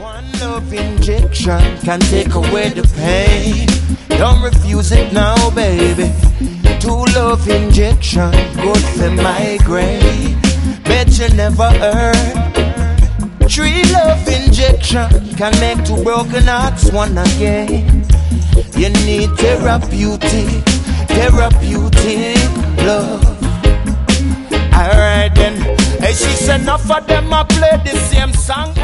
One love injection can take away the pain. Don't refuse it now, baby. Two love injection, good for migraine. Bet you never heard. Three love injection can make two broken hearts one again. You need therapeutic love. Alright then. Hey, she said enough of them I play the same song